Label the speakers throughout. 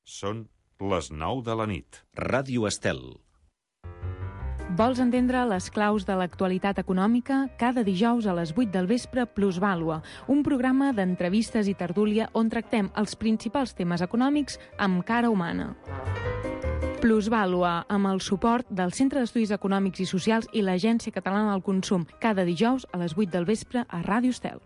Speaker 1: Són les 9 de la nit.
Speaker 2: Ràdio Estel.
Speaker 3: Vols entendre les claus de l'actualitat econòmica? Cada dijous a les 8 del vespre, Plusvàlua, un programa d'entrevistes i tertúlia on tractem els principals temes econòmics amb cara humana. Plusvàlua, amb el suport del Centre d'Estudis Econòmics i Socials i l'Agència Catalana del Consum, cada dijous a les 8 del vespre a Ràdio Estel.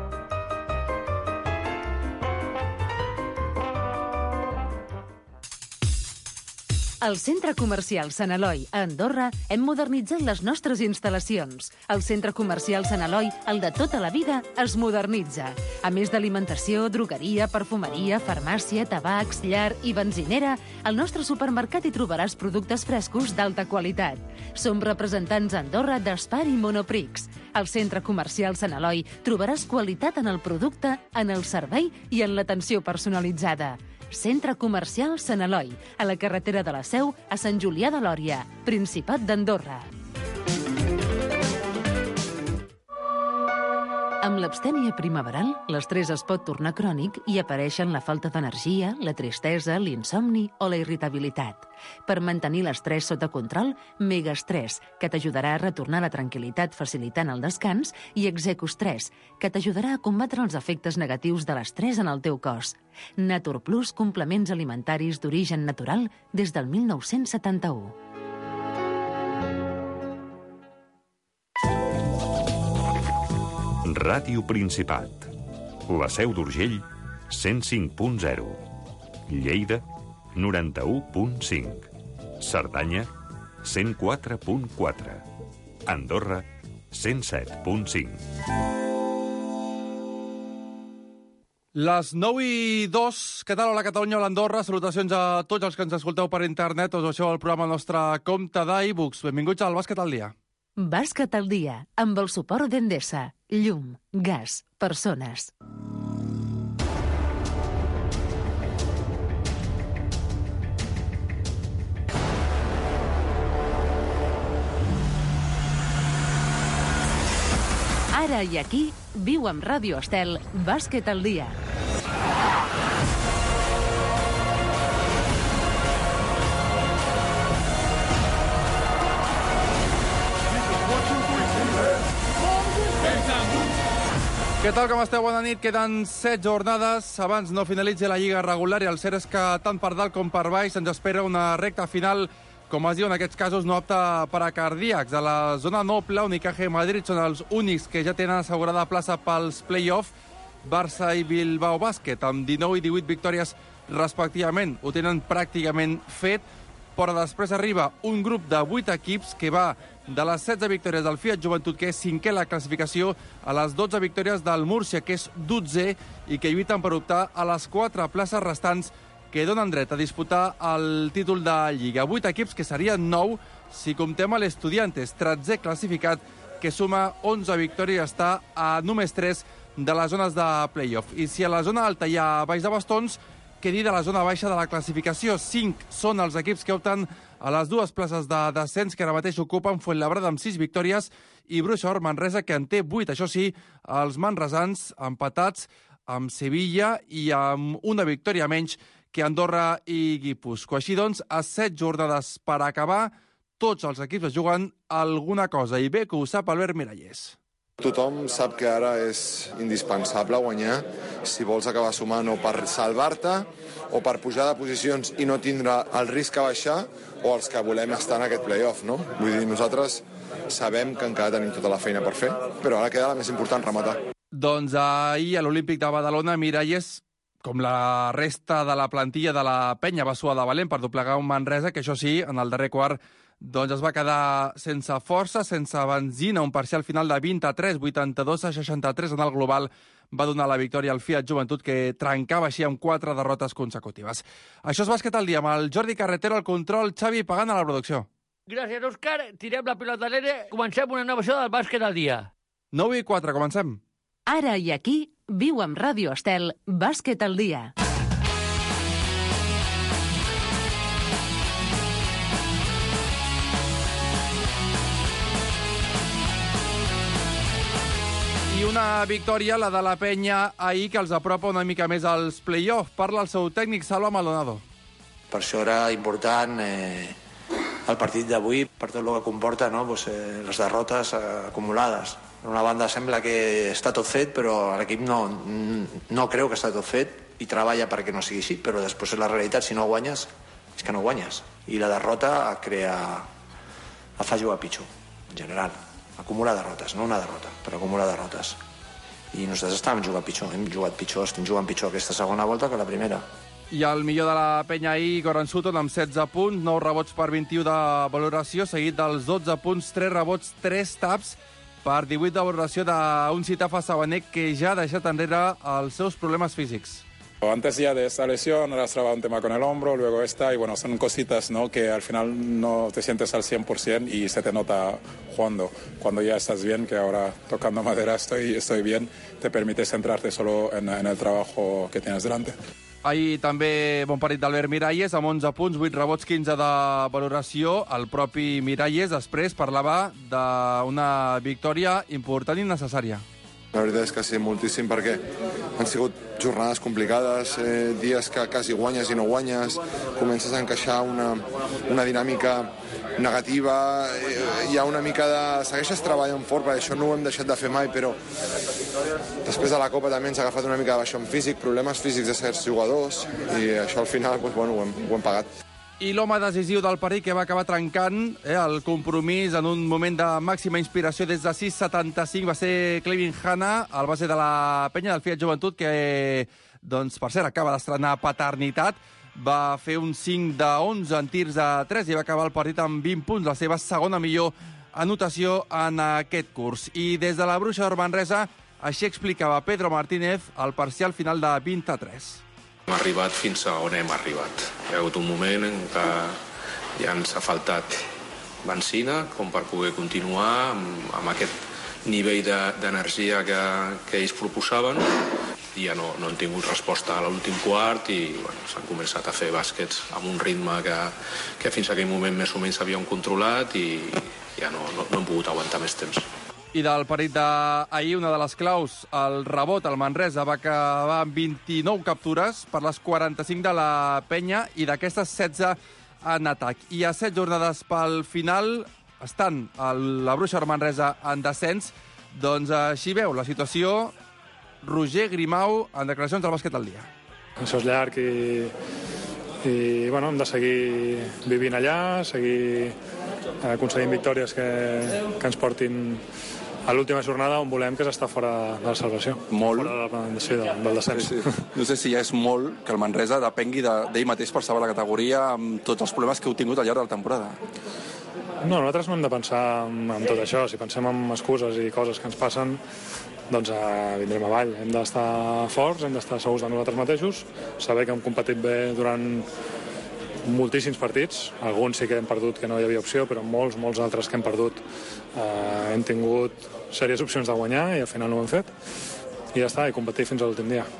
Speaker 4: Al Centre Comercial Sant Eloi, a Andorra, hem modernitzat les nostres instal·lacions. El Centre Comercial Sant Eloi, el de tota la vida, es modernitza. A més d'alimentació, drogueria, perfumeria, farmàcia, tabacs, llar i benzinera, al nostre supermercat hi trobaràs productes frescos d'alta qualitat. Som representants a Andorra d'Espar i Monoprix. Al Centre Comercial Sant Eloi trobaràs qualitat en el producte, en el servei i en l'atenció personalitzada. Centre Comercial Sant Eloi, a la carretera de la Seu, a Sant Julià de Lòria, Principat d'Andorra. Amb l'abstèmia primaveral, l'estrès es pot tornar crònic i apareixen la falta d'energia, la tristesa, l'insomni o la irritabilitat. Per mantenir l'estrès sota control, Megastress, que t'ajudarà a retornar la tranquil·litat facilitant el descans, i Execustress, que t'ajudarà a combatre els efectes negatius de l'estrès en el teu cos. Naturplus, complements alimentaris d'origen natural des del 1971.
Speaker 1: Ràdio Principat. La Seu d'Urgell, 105.0. Lleida, 91.5. Cerdanya, 104.4. Andorra, 107.5.
Speaker 5: Les 9:02, què tal? Hola Catalunya, hola Andorra, salutacions a tots els que ens escolteu per internet, us baixeu al programa nostre compte d'iBooks. Benvinguts al Bàsquet al dia.
Speaker 4: Bàsquet al dia, amb el suport d'Endesa. Llum, gas, persones. Ara i aquí, viu amb Ràdio Estel, Bàsquet al dia.
Speaker 5: Què tal, com esteu? Bona nit. Queden 7 jornades. Abans no finalitzi la Lliga regular i el cert és que tant per dalt com per baix ens espera una recta final, com es diu en aquests casos, no apta per a cardíacs. A la zona noble, Unicaja i Madrid són els únics que ja tenen assegurada plaça pels play-off. Barça i Bilbao Bàsquet, amb 19 i 18 victòries respectivament, ho tenen pràcticament fet, però després arriba un grup de 8 equips que va de les 16 victòries del Fiat Joventut, que és cinquè a la classificació, a les 12 victòries del Múrcia, que és 12è, i que lluiten per optar a les 4 places restants que donen dret a disputar el títol de Lliga. 8 equips que serien 9 si comptem a l'Estudiantes, 13è classificat, que suma 11 victòries i està a només 3 de les zones de play-off. I si a la zona alta hi ha baix de bastons, què dir de la zona baixa de la classificació? 5 són els equips que opten a les 2 places de descens que ara mateix ocupen Fuenlabrada amb 6 victòries i Bruixor Manresa, que en té 8. Això sí, els manresans empatats amb Sevilla i amb una victòria menys que Andorra i Guipúscoa. Així doncs, a 7 jornades per acabar, tots els equips es juguen alguna cosa. I bé que ho sap Albert Mirallés.
Speaker 6: Tothom sap que ara és indispensable guanyar si vols acabar sumant o per salvar-te o per pujar de posicions i no tindre el risc a baixar o els que volem estar en aquest play-off, no? Vull dir, nosaltres sabem que encara tenim tota la feina per fer, però ara queda la més important, rematar.
Speaker 5: Doncs ahir a l'Olímpic de Badalona, Miralles, com la resta de la plantilla de la penya, va suar de valent per doblegar un Manresa, que això sí, en el darrer quart doncs es va quedar sense força, sense benzina, un parcial final de 23, 82-63 en el global va donar la victòria al Fiat Joventut, que trencava així amb 4 derrotes consecutives. Això és Bàsquet al dia, amb el Jordi Carretero al control, Xavi Pagant a la producció.
Speaker 7: Gràcies, Òscar. Tirem la pilota a l'aire. Comencem una nova edició del Bàsquet al dia.
Speaker 5: 9:04, comencem.
Speaker 4: Ara i aquí, viu amb Ràdio Estel, Bàsquet al dia.
Speaker 5: I una victòria, la de la penya ahir, que els apropa una mica més als play-off. Parla el seu tècnic, Salva Maldonado.
Speaker 2: Per això era important el partit d'avui, per tot el que comporta, no? Les derrotes acumulades. Per una banda sembla que està tot fet, però l'equip no creu que està tot fet i treballa perquè no sigui així, però després és la realitat, si no guanyes, és que no guanyes. I la derrota et fa jugar pitjor, en general. Acumula derrotes, no una derrota, però acumula derrotes. I nosaltres estàvem jugant pitjor, hem jugat pitjor, estem jugant pitjor aquesta segona volta que la primera.
Speaker 5: I el millor de la penya ahir, Goran Sutton, amb 16 punts, 9 rebots per 21 de valoració, seguit dels 12 punts, 3 rebots, 3 taps per 18 de valoració d'un Citafa Sabanec que ja ha deixat enrere els seus problemes físics.
Speaker 8: Antes ya de esta lesión arrastraba un tema con el hombro, luego esta, y bueno, son cositas, ¿no?, que al final no te sientes al 100% y se te nota jugando. Cuando ya estás bien, que ahora tocando madera estoy bien, te permite centrarte solo en el trabajo que tienes delante.
Speaker 5: Ahir també bon partit d'Albert Miralles, amb 11 punts, 8 rebots, 15 de valoració. El propi Miralles després parlava d'una victòria important i necessària.
Speaker 6: La veritat és que sí, moltíssim, perquè han sigut jornades complicades, dies que quasi guanyes i no guanyes, comences a encaixar una dinàmica negativa, hi ha una mica de... Segueixes treballant fort, perquè això no ho hem deixat de fer mai, però després de la Copa també ens ha agafat una mica de baixón físic, problemes físics de certs jugadors, i això al final ho hem pagat.
Speaker 5: I l'home decisiu del partit que va acabar trencant el compromís en un moment de màxima inspiració des de 6:75 va ser Clevin Hanna, el base de la penya del Fiat Joventut, que, doncs, per cert, acaba d'estrenar paternitat. Va fer un 5 de 11 en tirs a 3 i va acabar el partit amb 20 punts, la seva segona millor anotació en aquest curs. I des de la Bruixa d'Or Manresa, així explicava Pedro Martínez el parcial final de 20-3.
Speaker 9: Hem arribat fins a on hem arribat. Hi ha hagut un moment en què ja ens ha faltat benzina com per poder continuar amb aquest nivell d'energia que ells proposaven. I ja no han tingut resposta a l'últim quart i s'han començat a fer bàsquets amb un ritme que fins a aquell moment més o menys havíem controlat i ja no hem pogut aguantar més temps.
Speaker 5: I del partit d'ahir, una de les claus, el rebot, el Manresa, va acabar amb 29 captures per les 45 de la penya i d'aquestes 16 en atac. I a 7 jornades pel final estan la Bruixa d'Or Manresa en descens. Doncs així veu la situació Roger Grimau en declaracions del Bàsquet al Dia.
Speaker 10: Això és llarg i bueno, hem de seguir vivint allà, seguir aconseguint victòries que ens portin a l'última jornada on volem, que és estar fora de la salvació.
Speaker 11: Molt.
Speaker 10: Fora del descens.
Speaker 11: Sí. No sé si ja és molt que el Manresa depengui d'ell mateix per salvar la categoria amb tots els problemes que heu tingut al llarg de la temporada.
Speaker 10: No, nosaltres no hem de pensar en tot això. Si pensem en excuses i coses que ens passen, doncs vindrem avall. Hem d'estar forts, hem d'estar segurs de nosaltres mateixos, saber que hem competit bé durant moltíssims partits, alguns sí que hem perdut que no hi havia opció, però molts altres que hem perdut hem tingut sèries opcions de guanyar i al final no ho hem fet i ja està, i competir fins a l'últim dia.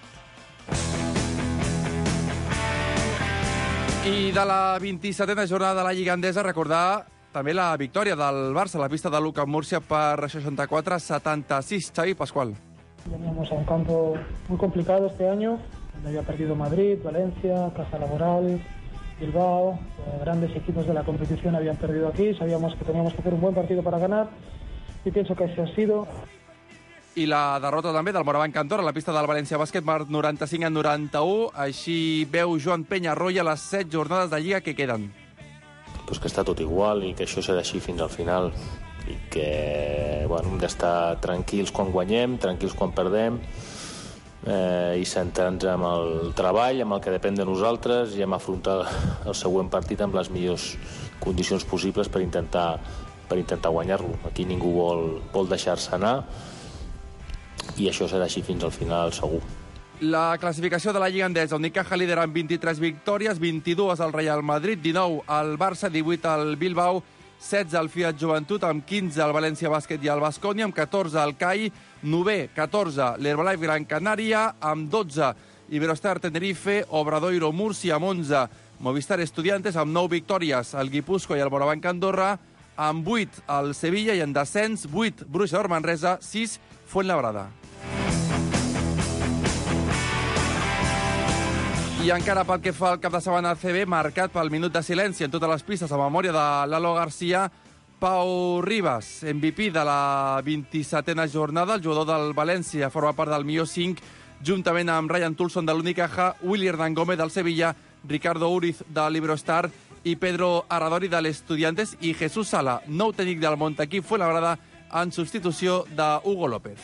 Speaker 5: I de la 27a jornada de la Lliga Endesa, recordar també la victòria del Barça a la pista de l'UCAM Múrcia per 64-76. Xavi Pascual.
Speaker 12: Veníamos a un campo muy complicado este año, donde había perdido Madrid, Valencia, Caja Laboral, Bilbao, grandes equipos de la competición habían perdido aquí, sabíamos que teníamos que hacer un buen partido para ganar y pienso que así ha sido.
Speaker 5: I la derrota també del Morabanc Andorra a la pista del València Bàsquet, 95-91. Així veu Joan Penyarroia les 7 jornades de Lliga que queden.
Speaker 13: Pues que està tot igual i que això serà així fins al final i que hem d'estar tranquils quan guanyem, tranquils quan perdem, i centrar-nos en el treball, amb el que depèn de nosaltres, i hem afrontar el següent partit amb les millors condicions possibles per intentar guanyar-lo. Aquí ningú vol deixar-se anar i això serà així fins al final, segur.
Speaker 5: La classificació de la Lliga Endesa, Unicaja lidera amb 23 victòries, 22 al Real Madrid, 19 al Barça, 18 al Bilbao, 16 al Fiat Joventut, amb 15 al València Bàsquet i al Baskonia, amb 14 al CAI, 9, 14 l'Herbalife Gran Canària, amb 12 Iberostar Tenerife, Obradoiro Múrcia, amb 11 Movistar Estudiantes, amb 9 victòries el Guipúscoa i el Morabanc Andorra, amb 8 el Sevilla i en descens 8 Bruixa d'Or Manresa, 6 Fuenlabrada. I encara pel que fa al cap de setmana CB, marcat pel minut de silenci en totes les pistes a memòria de Lalo García, Pau Ribas, MVP de la 27a jornada, el jugador del València, forma part del millor 5, juntament amb Ryan Tulson de l'Unicaja, Willy Hernán Gómez del Sevilla, Ricardo Uriz de l'Iberostar i Pedro Arradori de l'Estudiantes i Jesús Sala, nou tècnic del Montaquí Fuenlabrada, en substitució d'Hugo López.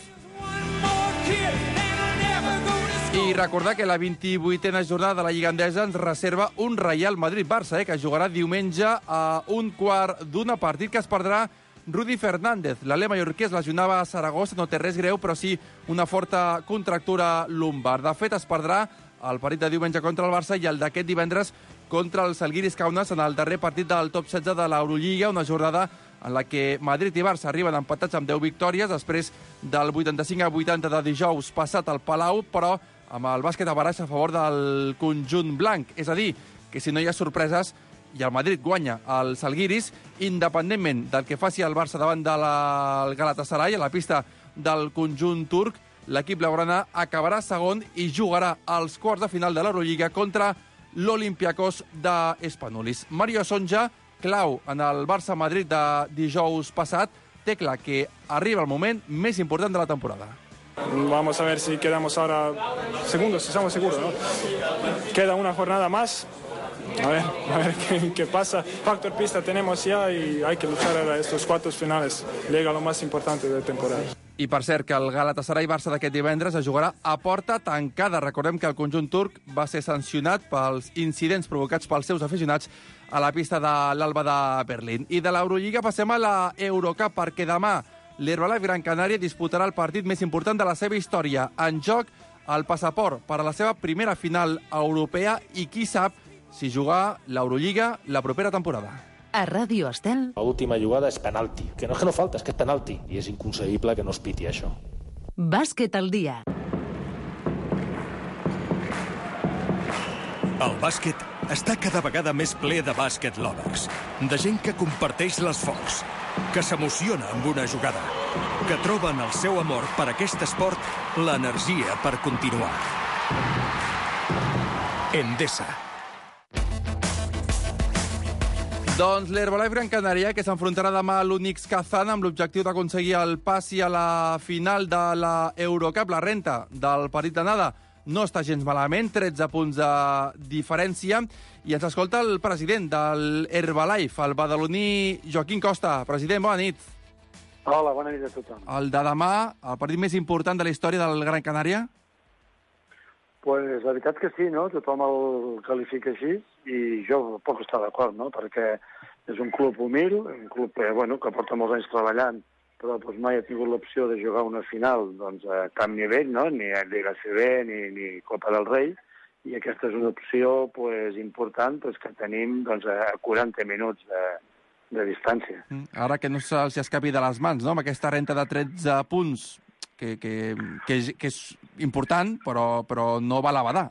Speaker 5: I recordar que la 28a jornada de la Lliga Endesa ens reserva un Real Madrid-Barça, que jugarà diumenge a 1:15 partit que es perdrà Rudi Fernández. L'alè mallorquí es lesionava a Saragossa, no té res greu, però sí una forta contractura lumbar. De fet, es perdrà el partit de diumenge contra el Barça i el d'aquest divendres contra el Žalgiris Kaunas en el darrer partit del top 16 de l'Eurolliga, una jornada en la que Madrid i Barça arriben empatats amb 10 victòries després del 85-80 de dijous passat al Palau, però amb el bàsquet a baraix a favor del conjunt blanc. És a dir, que si no hi ha sorpreses i el Madrid guanya el Žalgiris, independentment del que faci el Barça davant del Galatasaray a la pista del conjunt turc, l'equip blaugrana acabarà segon i jugarà als quarts de final de l'Eurolliga contra l'Olympiacos d'Espanulis. Mario Sonja, clau en el Barça-Madrid de dijous passat, té clar que arriba el moment més important de la temporada.
Speaker 10: Vamos a ver si quedamos ahora segundos, si estamos seguros, ¿no? Queda una jornada más. A ver qué pasa. Factor pista tenemos ya y hay que luchar a estos cuartos finales. Llega lo más importante de la temporada.
Speaker 5: I per cert, que el Galatasaray-Barça d'aquest divendres es jugarà a porta tancada. Recordem que el conjunt turc va ser sancionat pels incidents provocats pels seus aficionats a la pista de l'Alba de Berlín. I de l'Eurolliga passem a la Eurocup, perquè demà l'Herbalife Gran Canària disputarà el partit més important de la seva història. En joc, el passaport per a la seva primera final europea i qui sap si jugar l'Eurolliga la propera temporada.
Speaker 4: A Ràdio Estel.
Speaker 13: L'última jugada és penalti. Que no és que no falta, és que és penalti. I és inconcebible que no es piti això.
Speaker 4: Bàsquet al dia.
Speaker 14: El bàsquet està cada vegada més ple de bàsquet lovers. De gent que comparteix l'esforç, que s'emociona amb una jugada, que troben el seu amor per aquest esport, l'energia per continuar. Endesa.
Speaker 5: Doncs l'Herbalife Gran Canària, que s'enfrontarà demà a l'Unix Kazan amb l'objectiu d'aconseguir el passi a la final de la Eurocup. La renta del partit d'anada no està gens malament, 13 punts de diferència. I ens escolta el president de l'Herbalife, el badaloní Joaquín Costa. President, bona nit.
Speaker 15: Hola, bona nit a tothom.
Speaker 5: El de demà, el partit més important de la història del Gran Canària?
Speaker 15: Pues la veritat que sí, no? Tothom el qualifica així i jo puc estar d'acord, no? Perquè és un club humil, un club que porta molts anys treballant, però mai ha tingut l'opció de jugar una final a cap nivell, no? Ni a Lliga CB ni Copa del Rei, i aquesta és una opció important que tenim a 40 minuts de distància.
Speaker 5: Ara que no se'ls escapi de les mans, no? Amb aquesta renta de 13 punts, que és important, però no va a la badar.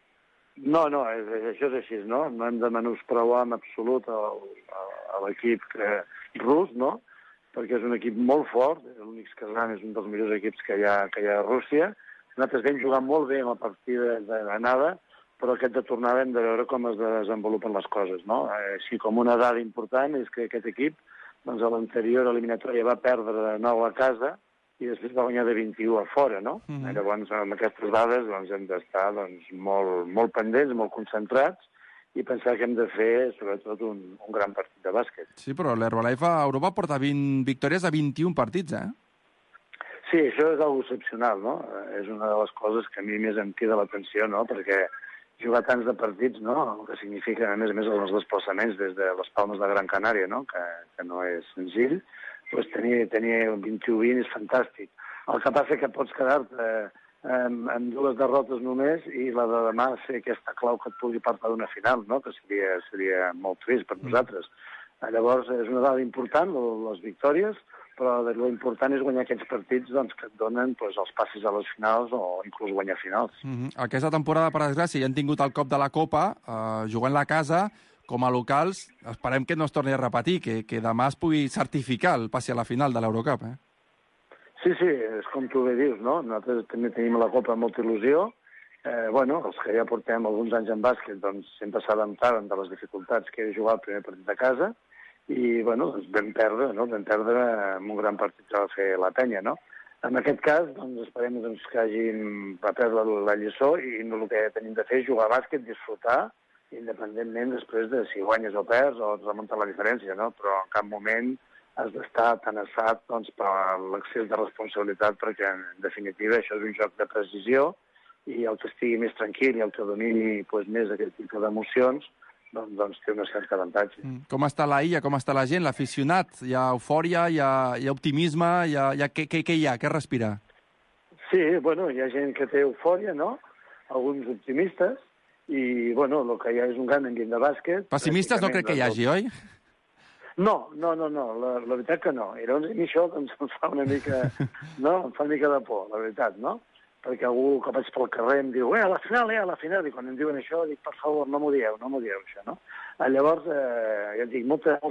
Speaker 15: No, això és així, no? No hem de menyspreuar en absolut a l'equip rus, no? Perquè és un equip molt fort, l'Unix Kazan és un dels millors equips que hi ha a Rússia. Nosaltres vam jugar molt bé en la partida d'anada, però aquest de tornada hem de veure com es desenvolupen les coses, no? Així com una dada important és que aquest equip, a l'anterior eliminatòria va perdre de 9 a casa, i després va guanyar de 21 a fora, no? Llavors, amb aquestes dades hem d'estar molt pendents, molt concentrats, i pensar que hem de fer, sobretot, un gran partit de bàsquet.
Speaker 5: Sí, però l'Herbalife a Europa porta 20 victòries a 21 partits, eh?
Speaker 15: Sí, això és algo excepcional, no? És una de les coses que a mi més em crida l'atenció, no? Perquè jugar tants de partits, no? El que significa, a més els desplaçaments des de les Palmes de Gran Canària, no? Que no és senzill. Tenir 21-20 és fantàstic. El que passa que pots quedar-te amb 2 derrotes només i la de demà ser aquesta clau que et pugui parlar d'una final, no? Que seria molt trist per nosaltres. Llavors, és una dada important, les victòries, però l'important és guanyar aquests partits que et donen els passis a les finals o inclús guanyar finals.
Speaker 5: Aquesta temporada, per desgràcia, ja han tingut el cop de la Copa, jugant a casa, com a locals. Esperem que no es torni a repetir, que demà es pugui certificar el passi a la final de l'Eurocup, eh?
Speaker 15: Sí, és com tu bé dius, no? Nosaltres també tenim la Copa amb molta il·lusió els que ja portem alguns anys en bàsquet, doncs sempre s'adaptaven de les dificultats que era jugar el primer partit a casa i, doncs vam perdre, no? Vam perdre amb un gran partit que va fer la penya, no? En aquest cas, doncs, esperem que hagin perdre la lliçó i el que tenim de fer és jugar a bàsquet, disfrutar, independentment després de si guanyes o perds o et remunta la diferència, no? Però en cap moment has d'estar tan assat per l'excés de responsabilitat perquè, en definitiva, això és un joc de precisió i el que estigui més tranquil i el que domini més aquest tipus d'emocions, doncs té un cert avantatge.
Speaker 5: Com està la illa, com està la gent, l'aficionat? Hi ha eufòria, hi ha optimisme, què hi ha? Què respira?
Speaker 15: Sí, hi ha gent que té eufòria, no? Alguns optimistes, i, el que hi ha és un gran ambient de bàsquet.
Speaker 5: Pessimistes no crec que hi hagi, oi?
Speaker 15: No, la veritat que no. I llavors a mi això em fa una mica... No? Em fa una mica de por, la veritat, no? Perquè algú que vaig pel carrer em diu a la final, i quan em diuen això dic, per favor, no m'ho dieu, això, no? Llavors, ja et dic,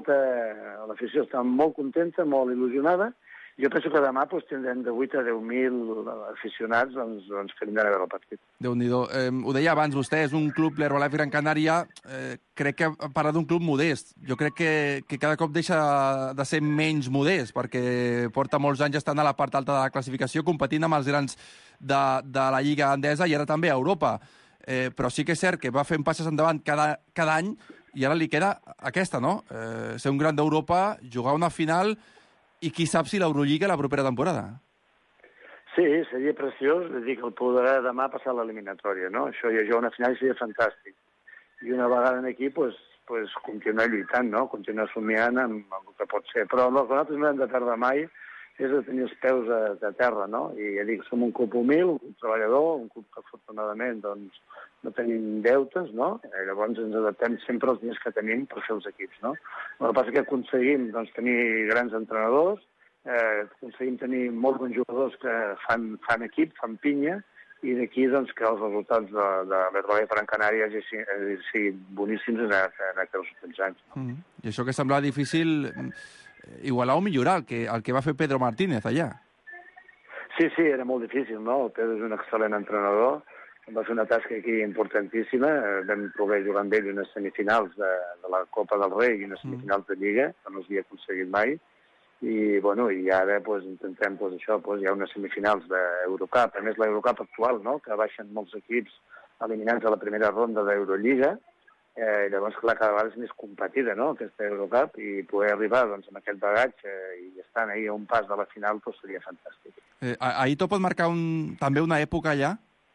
Speaker 15: l'afició està molt contenta, molt il·lusionada. Jo penso que demà tindrem de 8 a 10.000 aficionats que vindran a veure el partit.
Speaker 5: Déu-n'hi-do. Ho deia abans vostè, és un club, l'Herbalife Gran Canària, crec que parla d'un club modest. Jo crec que cada cop deixa de ser menys modest, perquè porta molts anys estant a la part alta de la classificació, competint amb els grans de la Lliga Endesa i ara també a Europa. Però sí que és cert que va fent passes endavant cada any i ara li queda aquesta, no? Ser un gran d'Europa, jugar una final i qui sap si l'Eurolliga la propera temporada.
Speaker 15: Sí, seria preciós, és dir, que el podrà demà passar l'eliminatòria, no? Això i jugar una final seria fantàstic. I una vegada aquí, continuar lluitant, no? Continuar somiant amb el que pot ser. Però el que nosaltres no hem de perdre mai és de tenir els peus de terra, no? I ja dic, som un club humil, un club treballador, un club que afortunadament no tenim deutes, no? Llavors ens adaptem sempre als diners que tenim per fer els equips, no? El que passa és que aconseguim tenir grans entrenadors, aconseguim tenir molts bons jugadors que fan equip, fan pinya, i d'aquí que els resultats de l'Herbalife Gran Canària siguin boníssims en aquests últims anys.
Speaker 5: I això que semblava difícil, igualar o millorar el que va fer Pedro Martínez allà.
Speaker 15: Sí, era molt difícil, no? El Pedro és un excel·lent entrenador, va fer una tasca aquí importantíssima, vam poder jugar amb ell unes semifinals de la Copa del Rei i unes semifinals de Lliga, que no s'havia aconseguit mai, i ara intentem això, hi ha unes semifinals d'Eurocup, a més l'Eurocup actual, no? Que baixen molts equips eliminats a la primera ronda d'Eurolliga, i llavors, clar, cada vegada és més competida, no?, aquesta Eurocup, i poder arribar amb aquest bagatge i estar ahí a un pas de la final seria fantàstic.
Speaker 5: Aito pot marcar també una època allà?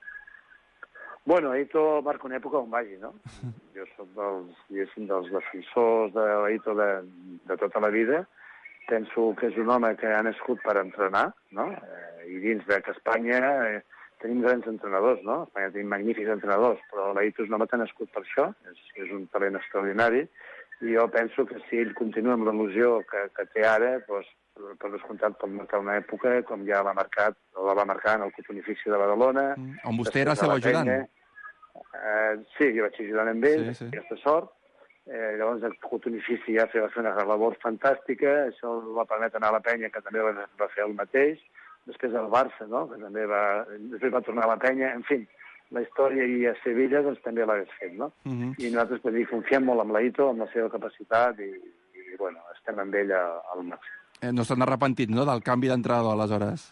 Speaker 15: Aito marca una època on vagi, no? Jo soc dels defensors d'Aito de tota la vida. Penso que és un home que ha nascut per entrenar, no? I dins que Espanya tenim grans entrenadors, no? A Espanya tenim magnífics entrenadors, però l'Aito és un home que ha nascut per això, és un talent extraordinari, i jo penso que si ell continua amb l'il·lusió que té ara, per descomptat pot marcar una època com ja la va marcar en el Cotonifici de Badalona.
Speaker 5: On vostè era el seu ajudant.
Speaker 15: Sí, jo vaig ajudant amb ell, aquesta sort. Llavors el Cotonifici ja va fer una labor fantàstica, això el va permetre anar a la Penya, que també va fer el mateix, després al Barça, no?, que també després va tornar a la Penya, en fi, la història i a Sevilla també l'hagués fet, no? I nosaltres confiem molt en l'Aito, en la seva capacitat, i estem amb ell al màxim.
Speaker 5: No s'han arrepentit, no?, del canvi d'entrenador, aleshores?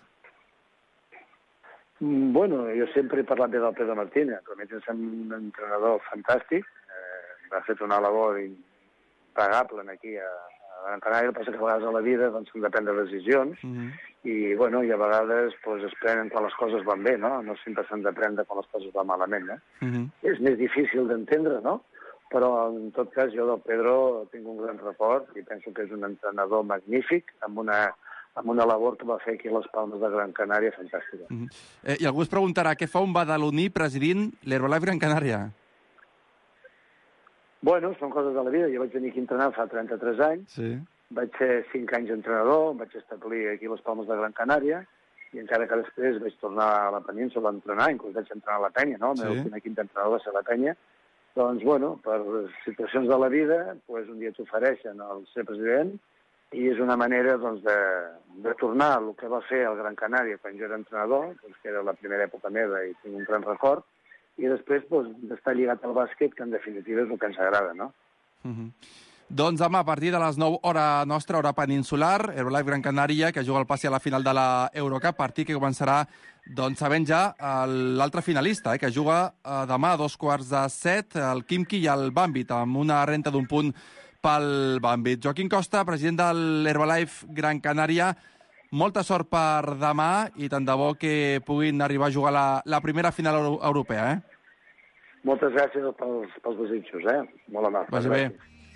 Speaker 15: Jo sempre he parlat bé del Pedro Martínez, però a mi és un entrenador fantàstic, ha fet una labor impagable aquí a Gran Canària. El que passa que a vegades a la vida s'han de prendre decisions i a vegades es prenen quan les coses van bé, no? No sempre s'han de prendre quan les coses van malament, És més difícil d'entendre, no? Però en tot cas jo del Pedro tinc un gran record i penso que és un entrenador magnífic amb una labor que va fer aquí a les Palmes de Gran Canària fantàstica.
Speaker 5: I algú es preguntarà què fa un badaloní presidint l'Herbalife Gran Canària?
Speaker 15: Són coses de la vida. Jo vaig venir aquí a entrenar fa 33 anys. Vaig ser 5 anys entrenador, em vaig establir aquí a les Palmes de Gran Canària i encara que després vaig tornar a la península a entrenar, inclús vaig entrenar a la Penya, no? El meu últim equip d'entrenador va ser la Penya. Doncs, per situacions de la vida, un dia t'ofereixen el ser president i és una manera de tornar al que va fer el Gran Canària quan jo era entrenador, que era la primera època meva i tinc un gran record, i després d'estar lligat al bàsquet, que en definitiva és el que ens agrada, no?
Speaker 5: Doncs demà, a partir de les 9 hora nostra, hora peninsular, Herbalife Gran Canària, que juga el passi a la final de la Eurocup, partit que començarà sabent ja l'altre finalista, que juga demà a 6:45, el Khimki i el Banvit, amb una renta d'un punt pel Banvit. Joaquim Costa, president de l'Herbalife Gran Canària, molta sort per demà i tant de bo que puguin arribar a jugar la primera final europea.
Speaker 15: Moltes gràcies pels desitjos, molt amable.
Speaker 5: Vagi bé.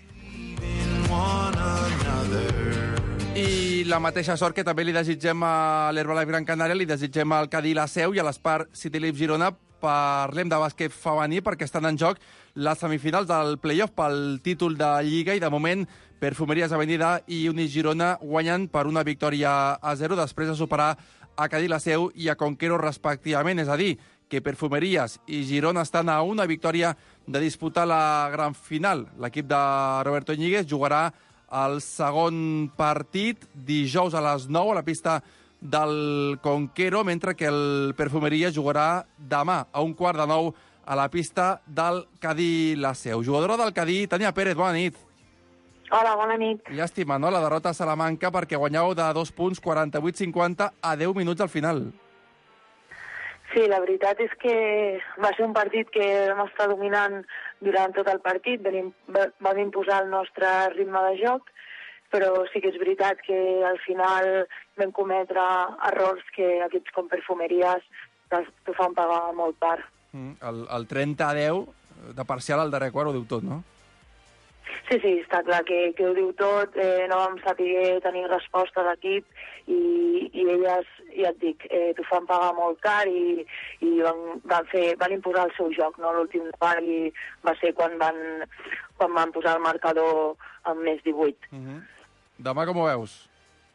Speaker 5: I la mateixa sort que també li desitgem a l'Herbalife Gran Canària, li desitgem al Cadí La Seu i a l'Espar City Leaf Girona. Parlem de bàsquet femení perquè estan en joc les semifinals del play-off pel títol de Lliga i de moment Perfumeries Avenida i Unis Girona guanyen per una victòria a 0 després de superar a Cadí La Seu i a Conquero respectivament, és a dir, que Perfumeries i Girona estan a una victòria de disputar la gran final. L'equip de Roberto Íñiguez jugarà el segon partit dijous a les 9 a la pista del Conquero, mentre que el Perfumeries jugarà demà a 8:45 a la pista del Cadí La Seu. Jugadora del Cadí, Tania Pérez, bona nit.
Speaker 16: Hola, bona nit.
Speaker 5: Llàstima, no?, la derrota a Salamanca perquè guanyeu de 2 punts, 48-50 a 10 minuts al final.
Speaker 16: Sí, la veritat és que va ser un partit que vam estar dominant durant tot el partit, vam imposar el nostre ritme de joc, però sí que és veritat que al final vam cometre errors que equips com Perfumeries t'ho fan pagar molt car.
Speaker 5: El 30-10 de parcial al darrer quart ho diu tot, no?
Speaker 16: Sí, està clar que ho diu tot, no vam saber tenir resposta d'equip i elles, ja et dic, t'ho fan pagar molt car i van imposar el seu joc, no? L'últim quart i va ser quan van posar el marcador amb més 18.
Speaker 5: Demà com ho veus?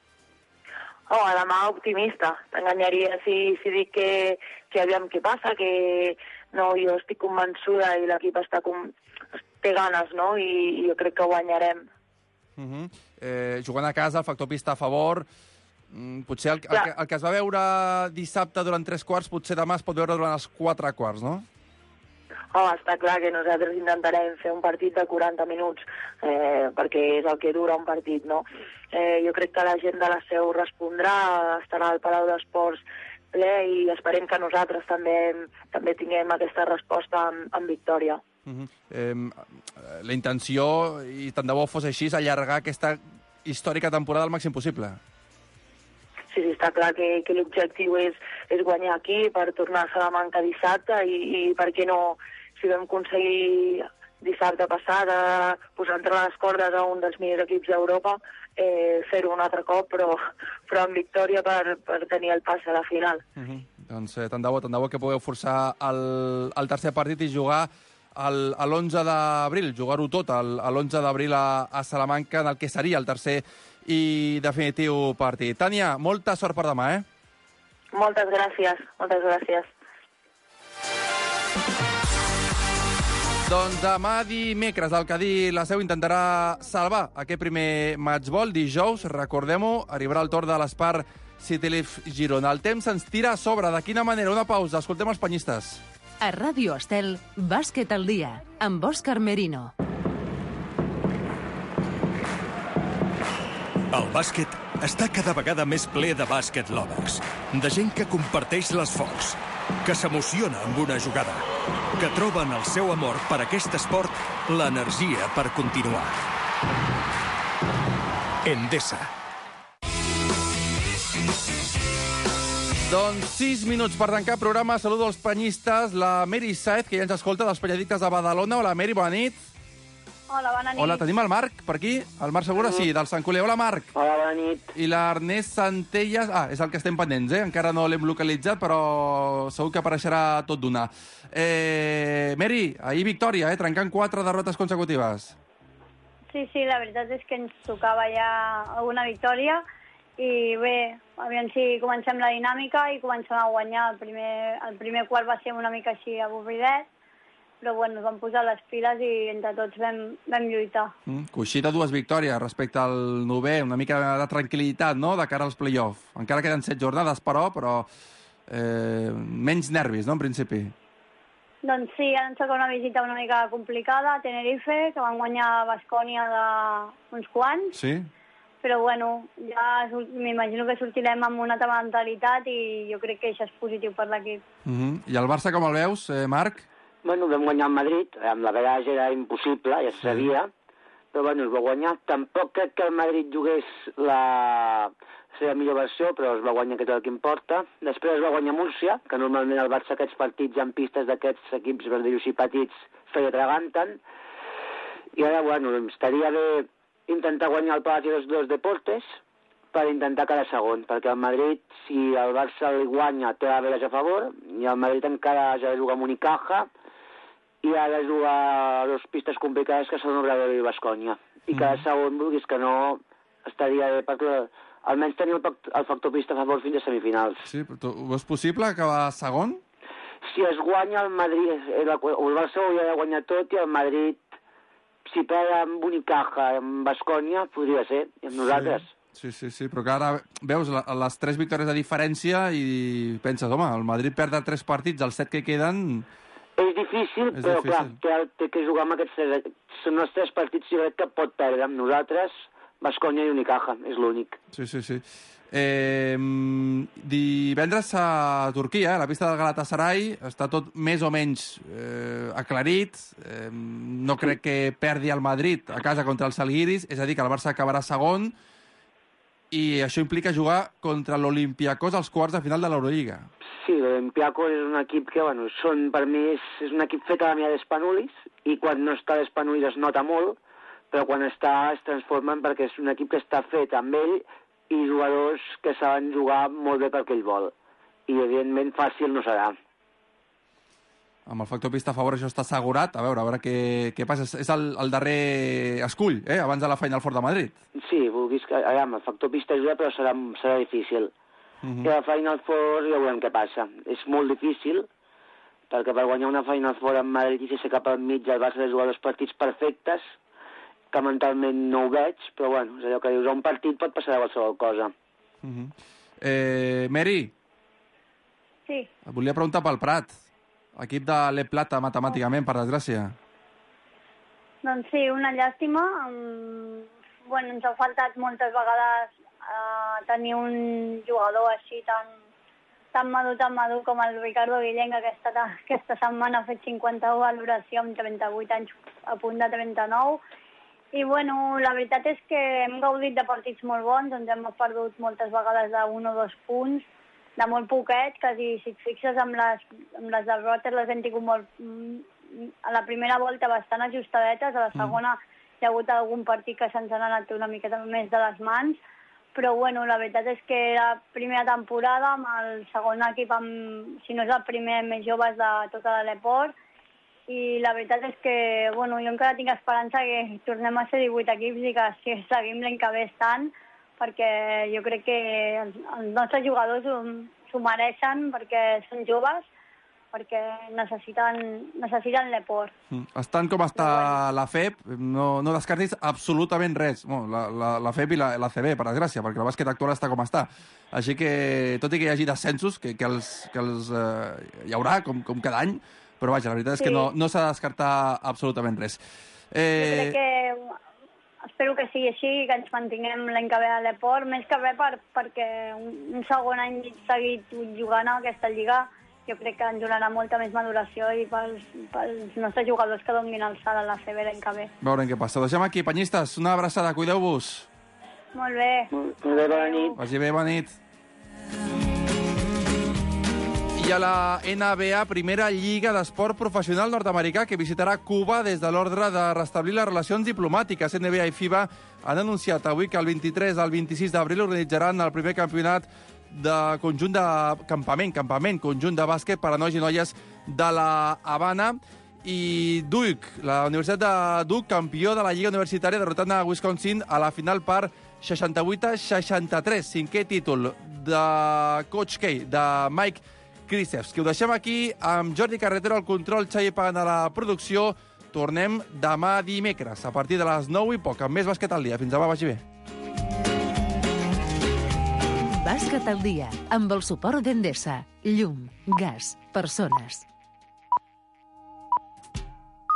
Speaker 16: Demà optimista. T'enganyaria si dic que aviam què passa, que no, jo estic convençuda i l'equip té ganes, no? I jo crec que guanyarem.
Speaker 5: Jugant a casa, el factor pista a favor. Potser el que es va veure dissabte durant 3 quarts, potser demà es pot veure durant els 4 quarts, no?
Speaker 16: Està clar que nosaltres intentarem fer un partit de 40 minuts, perquè és el que dura un partit, no? Jo crec que la gent de La Seu respondrà, estarà al Palau d'Esports ple i esperem que nosaltres també tinguem aquesta resposta amb victòria.
Speaker 5: La intenció, i tant de bo fos així, és allargar aquesta històrica temporada al màxim possible.
Speaker 16: Sí, està clar que l'objectiu és guanyar aquí per tornar a Salamanca dissabte i per què no, si vam aconseguir dissabte passat posar entre les cordes a un dels millors equips d'Europa, fer-ho un altre cop, però amb victòria per tenir el pas a la final.
Speaker 5: Doncs tant de bo que pugueu forçar el tercer partit i jugar l'11 d'abril, jugar-ho tot l'11 d'abril a Salamanca, en el que seria el tercer i definitiu partit. Tània, molta sort per demà,
Speaker 16: Moltes gràcies, moltes gràcies.
Speaker 5: Doncs demà dimecres el Cadí La Seu intentarà salvar aquest primer matchball. Dijous, recordem-ho, arribarà el torn de l'Espar City Leaf Girona. El temps ens tira a sobre. De quina manera? Una pausa. Escoltem els penyistes.
Speaker 4: A Ràdio Estel, Bàsquet al dia, amb Òscar Merino.
Speaker 14: El bàsquet està cada vegada més ple de bàsquet lovers, de gent que comparteix l'esforç, que s'emociona amb una jugada, que troben el seu amor per aquest esport l'energia per continuar. Endesa.
Speaker 5: Doncs 6 minuts per tancar programa. Saludo als penyistes. La Mary Saez, que ja ens escolta, dels Penyedictes de Badalona. Hola, Mary, bona nit.
Speaker 17: Hola, bona nit.
Speaker 5: Hola, tenim el Marc per aquí? El Marc Segura, sí, del Sant Culer. Hola, Marc.
Speaker 17: Hola, bona nit.
Speaker 5: I l'Ernest Centelles... és el que estem pendents, Encara no l'hem localitzat, però segur que apareixerà tot d'una. Mary, ahir victòria, trencant 4 derrotes consecutives.
Speaker 17: Sí, la veritat és que ens tocava ja alguna victòria i bé, aviam si comencem la dinàmica i comencem a guanyar. El primer quart va ser una mica així avorridet, però bueno, vam posar les piles i entre tots vam lluitar.
Speaker 5: Coixí de 2 victòries respecte al 9è, una mica de tranquil·litat, no?, de cara als play-off. Encara queden 7 jornades, però menys nervis, no?, en principi.
Speaker 17: Doncs sí, ara ens toca una visita una mica complicada a Tenerife, que van guanyar Baskonia d'uns quants.
Speaker 5: Sí?
Speaker 17: Però bueno, ja m'imagino que sortirem amb una altra mentalitat i jo crec que això és positiu per l'equip.
Speaker 5: I el Barça com el veus, Marc?
Speaker 18: Bueno, vam guanyar el Madrid, amb la vegada era impossible, ja se sabia, però bueno, es va guanyar. Tampoc crec que el Madrid jugués la seva millor versió, però es va guanyar, que és el que importa. Després es va guanyar Múrcia, que normalment el Barça aquests partits en pistes d'aquests equips, per dir-ho així, petits, feia traganten. I ara, bueno, estaria bé intentar guanyar el Palacio de los Deportes per intentar quedar segon, perquè el Madrid, si el Barça li guanya, té la Vegas a favor, i el Madrid encara ja juga amb Unicaja, i ara juga a les pistes complicades que són Obrador i Baskonia. I cada segon, vulguis que no, estaria bé perquè almenys tenir el factor pista a favor fins a semifinals.
Speaker 5: Sí, però tu veus possible acabar segon?
Speaker 18: Si es guanya el Madrid, el Barça ho hauria de guanyar tot i el Madrid, si perd amb Unicaja, amb Baskonia, podria ser, i amb nosaltres.
Speaker 5: Sí, però que ara veus les 3 victòries de diferència i penses, home, el Madrid perd 3 partits, els 7 que queden...
Speaker 18: És difícil, però clar, té que jugar amb aquests 3. Són els 3 partits, jo crec que pot perdre amb nosaltres, Baskonia i Unicaja, és l'únic.
Speaker 5: Sí. Divendres a Turquia, a la pista del Galatasaray, està tot més o menys aclarit. No crec que perdi el Madrid a casa contra el Žalgiris, és a dir, que el Barça acabarà segon, i això implica jugar contra l'Olympiacos als quarts de final de l'Eurolliga.
Speaker 18: Sí, l'Olympiacos és un equip que, bueno, per mi és un equip fet a la mida d'Espanulis, i quan no està d'Espanulis es nota molt, però quan està es transformen perquè és un equip que està fet amb ell i jugadors que saben jugar molt bé pel que ell vol. I, evidentment, fàcil no serà.
Speaker 5: Amb el factor pista a favor això està assegurat. A veure què passa. És el darrer escull, abans de la Final Four de Madrid.
Speaker 18: Sí, vulguis que... el factor pista ajuda, però serà difícil. I a la Final Four ja veurem què passa. És molt difícil, perquè per guanyar una Final Four en Madrid i ser cap al mig el Barça de jugar 2 partits perfectes, que mentalment no ho veig, però bueno, és allò que dius, a un partit pot passar qualsevol cosa.
Speaker 5: Mary?
Speaker 17: Sí.
Speaker 5: Et volia preguntar pel Prat, equip de l'E Plata matemàticament, per desgràcia.
Speaker 17: Doncs sí, una llàstima. Bueno, ens ha faltat moltes vegades tenir un jugador així tan madur com el Ricardo Guillén, que aquesta setmana ha fet 51 valoració amb 38 anys a punt de 39. I bueno, la veritat és que hem gaudit de partits molt bons, ens hem perdut moltes vegades de 1 o 2 punts, de molt poquet, quasi si et fixes amb les derrotes les hem tingut molt... A la primera volta bastant ajustadetes, a la segona hi ha hagut algun partit que se'ns han anat una miqueta més de les mans, però bueno, la veritat és que era primera temporada amb el segon equip, si no és el primer més joves de tota l'Eport, i la veritat és que, bueno, jo encara tinc esperança que tornem a ser 18 equips i que seguim l'any que ve estant, perquè jo crec que els nostres jugadors s'ho mereixen, perquè són joves, perquè necessiten l'Eport.
Speaker 5: Estant com està la FEP, no descartis absolutament res. La FEP i la CB, per desgràcia, perquè el bàsquet actual està com està. Així que, tot i que hi hagi descensos, que els hi haurà, com cada any, però vaja, la veritat és que no s'ha de descartar absolutament res.
Speaker 17: Jo crec que espero que sigui així, que ens mantinguem l'any que ve a l'Eport, més que res perquè un segon any seguit jugant a aquesta lliga jo crec que ens donarà molta més maduració i pels nostres jugadors que donin alçada a la CB l'any que ve.
Speaker 5: Veurem què passa. Ho deixem aquí, penyistes. Una abraçada, cuideu-vos.
Speaker 17: Molt bé.
Speaker 18: Molt bé, bona nit.
Speaker 5: Vagi bé, bona nit. I a la NBA, primera lliga d'esport professional nord-americà que visitarà Cuba des de l'ordre de restablir les relacions diplomàtiques. NBA i FIBA han anunciat avui que el 23 al 26 d'abril organitzaran el primer campionat de conjunt de campament conjunt de bàsquet per a nois i noies de la Habana. I Duke, la Universitat de Duke, campió de la Lliga Universitària, derrotant a Wisconsin a la final per 68-63. 5è títol de Coach K, de Mike Krzyzewski. Ho deixem aquí amb Jordi Carretero al control, Xavi Pagan a la producció. Tornem demà dimecres a partir de les 9 i poc amb més bàsquet al dia. Fins demà, vagi bé.
Speaker 4: Bàsquet al dia, amb el suport d'Endesa. Llum, gas, persones.